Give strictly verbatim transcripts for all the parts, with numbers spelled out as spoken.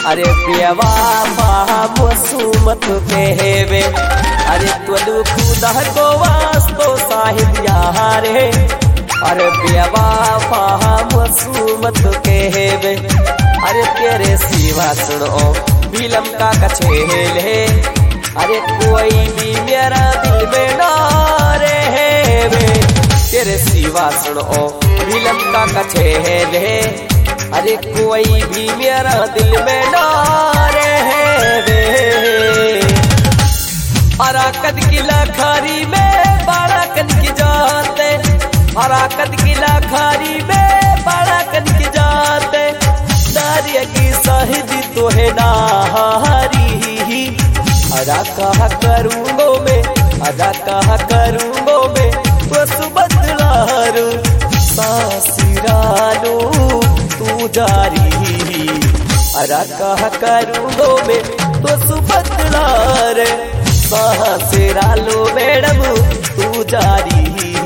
अरे बेवफा मसूमत कहवे अरे तू खुदा को वास्तो साहिब यारे अरे बेवफा मसूमत कहवे अरे तेरे सिवा सुनो बिलम का कछेले अरे कोई भी मेरा दिल में ना रहे तेरे सिवा सुनो बिलम का कछेले अरे कोई भी मेरा दिल में ना रहे अराकत किला खारी में बाड़ा कन की जाते अराकत किला खारी में बाड़ा कन की जाते दारिया की साहिदी तो है नारी अदा कहा करूंगो में अदा कहा करूंगो में बस बदलारू सासिरानो तू जारी अदा कहा करूंगो में बस बदलार सासिरालो मैडम तू जारी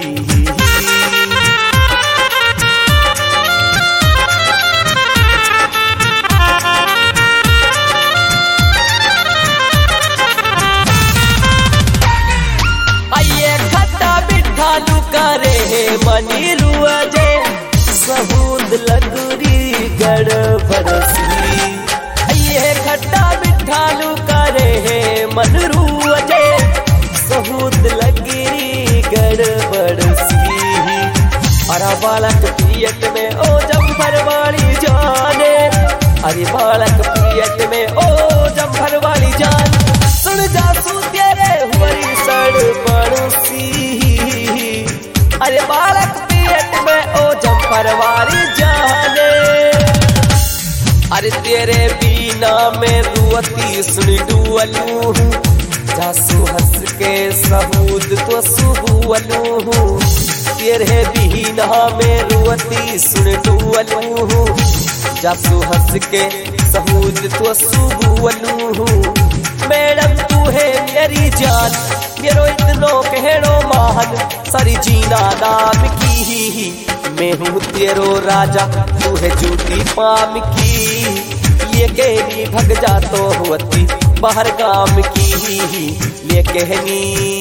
करे मनी रुआ जे सहूद लगुरी गड़बड़सी ये खट्टा मिठालू करे मन रुआ जे सहूद लगुरी गड़बड़सी अरे बालक पियत में ओ जम्फर वाली जाने अरे बालक पियत में ओ जम्फर वाली जान सुन जा सू तेरे हुरी सड़ पड़ोसी अरे बालक पेट में ओ जम्फर वाली जाने अरे तेरे बीना में रुअती सुन डुअलू जासू हंस के सहूद तो सुबुअलू तेरे बीना में रुअती सुन डुअलू जासू हंस के सहूद तो सुबुअलू मैडम तू है मेरी जान मेरो इतनो कहड़ो महान सारी जीना नाम की ही मैं हूँ तेरो राजा तू है जूती पाम की ये कहनी भग जा तो होती बाहर काम की ही ये कहनी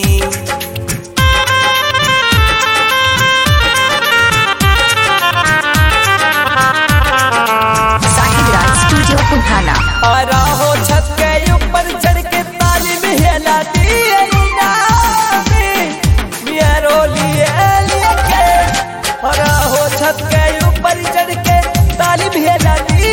स्टूडियो पुराना आरा हो छत के ऊपर चढ़ के तालीम हिलाती है हरा हो छत के ऊपर चढ़ के ताली भेजाती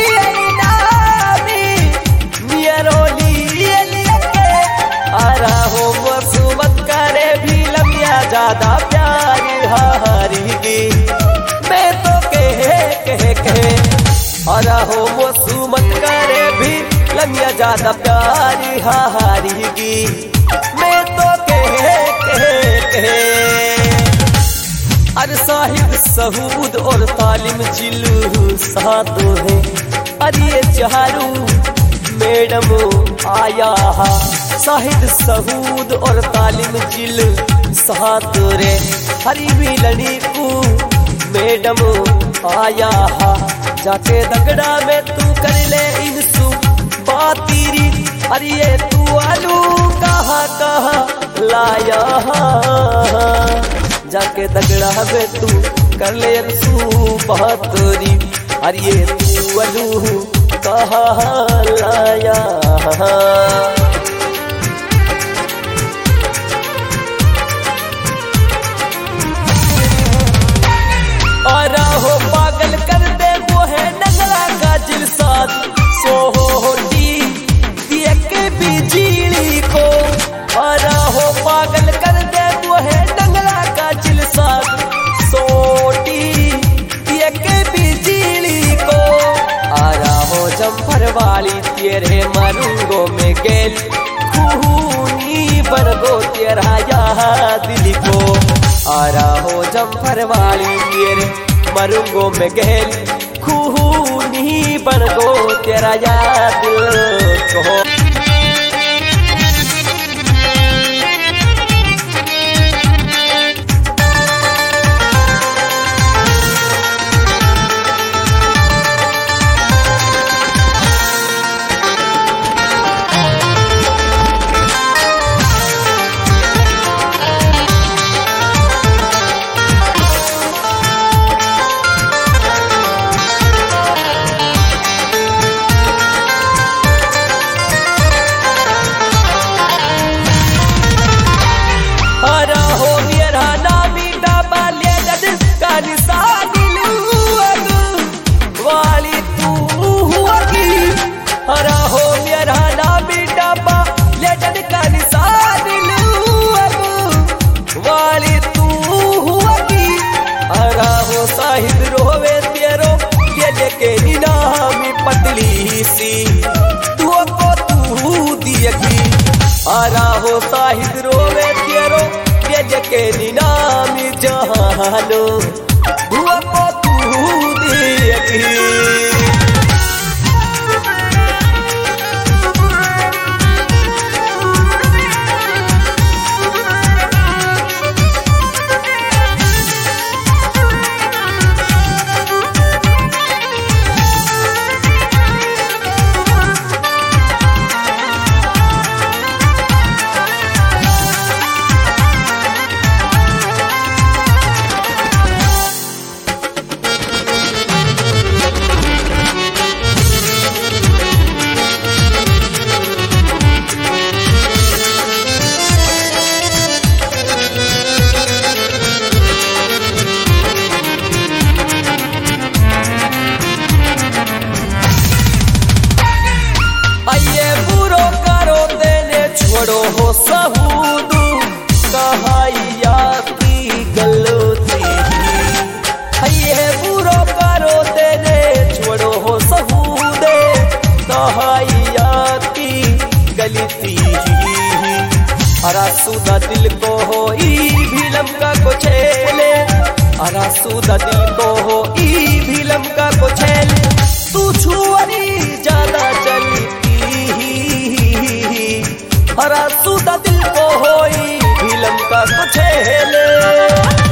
हरा हो मसूमत करे भी लमिया ज्यादा प्यारी हारी मैं तो कहे कहे कहे हरा हो मसूमत करे भी लमिया ज्यादा प्यारी हारी मैं तो कहे कहे कहे अरे साहिब सहूद और तालिम जिलू सादो है अरे ये चारू मैडम आया साहिब सहूद और तालिम जिल सादो रे हरी भी लड़ी को मैडम आया जाके दगड़ा में तू कर ले इनसु बातीरी अरे ये तू आलू कहा कहा लाया जाके दगड़ा में तू कर ले रसू बहादुरी अरे ये तू अलू कहा लाया और हो पागल कर दे वो है नगला का जिलसाद सो होती दिया के बिजली को और हो पागल कर दे वो है नगला का जिलसाद सोटी दिया के बिजली को आरा हो जम्फर वाली तेरे मरूंगो में गेल खूनी बरगो तेरा या दिल को आरा हो जम्फर वाली तेरे मरूंगो में गेल खूनी बरगो तेरा या दिल को साहिद रोवे तेरो तेज के निनामी जहानो हुआ को तू देखी छोड़ो हो सहूदू कहाइया की गलती ये बुरो करो देने छोड़ो हो सहूदे कहाइया की गलती अरा सुदा दिल को हो ई भीलम का को छेले अरा सुदा दिल को हो ई भीलम का को छेले तू छुअरी ज्यादा चलती हरा सुदा दिल को होई भीलम का कुछ हेले